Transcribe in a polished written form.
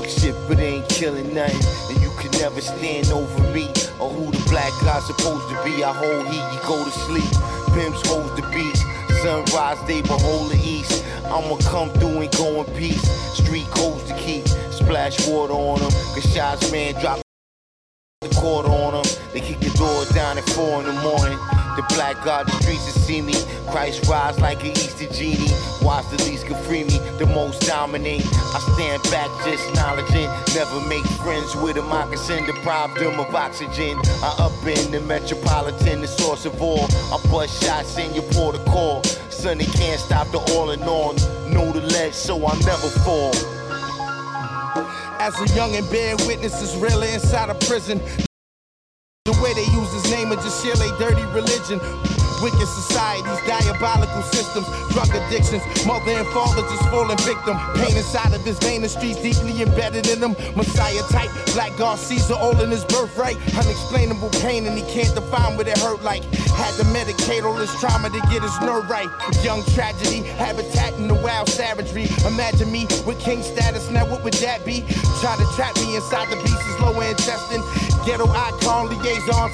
talk shit but ain't killing nothing. And you can never stand over me or who the black guy's supposed to be. I hold heat, you go to sleep. Pimps hold the beast. Sunrise, they behold the east. I'ma come through and go in peace. Street codes to keep. Splash water on them. Cause shots, man, drop the quarter on them. They kick the door down at 4 in the morning. The black guard the streets to see me. Christ rise like an Easter genie. Watch the least can free me, the most dominate. I stand back just acknowledging. Never make friends with a moccasin. Deprive them of oxygen. I up in the metropolitan, the source of all. I bust shots in your port of call. Son, they can't stop the all in all. Know the ledge, so I'll never fall. As a young and bear witness is really inside a prison. The way they use his name and just share their dirty religion. Wicked societies, diabolical systems, drug addictions, mother and father just falling victim. Pain inside of his vein, the streets deeply embedded in him. Messiah type, black God Caesar all in his birthright. Unexplainable pain and he can't define what it hurt like. Had to medicate all this trauma to get his nerve right. Young tragedy, habitat in the wild savagery. Imagine me with king status, now what would that be? Try to trap me inside the beast's lower intestine. Ghetto icon liaison.